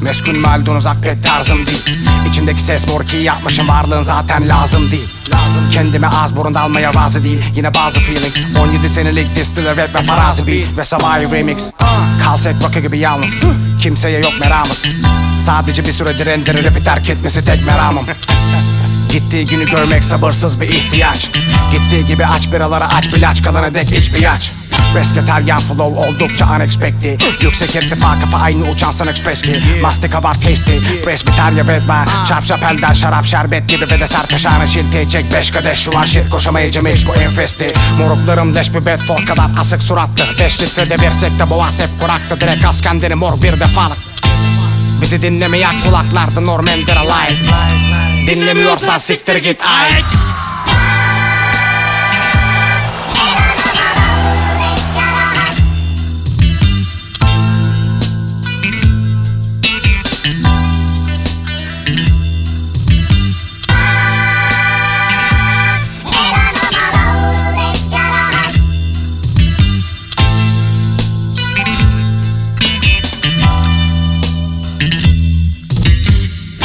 Meskun maldun uzak pek tarzım değil. İçimdeki ses mor ki yapmışım, varlığın zaten lazım değil. Kendime az burun dalmaya razı değil. Yine bazı feelings 17 senelik distiller rap ve farazi beat ve sabahı remix. Kalset rock'ı gibi yalnız, kimseye yok meramız. Sadece bir süredir endiri rap'i terk etmesi tek meramım. Gittiği günü görmek sabırsız bir ihtiyaç. Gittiği gibi aç biralara aç bilaç, kalana dek iç bir yaç. Pesketeryan flow oldukça unexpected. Yüksek irtifa kafa aynı uçan Sun Express ki. Mastika var tasty, presbiterya bedba. Çarp şapelden şarap şerbet gibi ve de sertaşanı şilti. Çek 5 kadeh şu an şirk koşamayacağım hiç bu enfesti. Moruklarım leş bir bedford kadar asık suratlı. 5 litrede versek de boğaz hep kurakta. Direkt az kendini mor bir defalık. Bizi dinlemeyen kulaklarda Norman'dır alive. Dinlemiyorsan siktir git ay.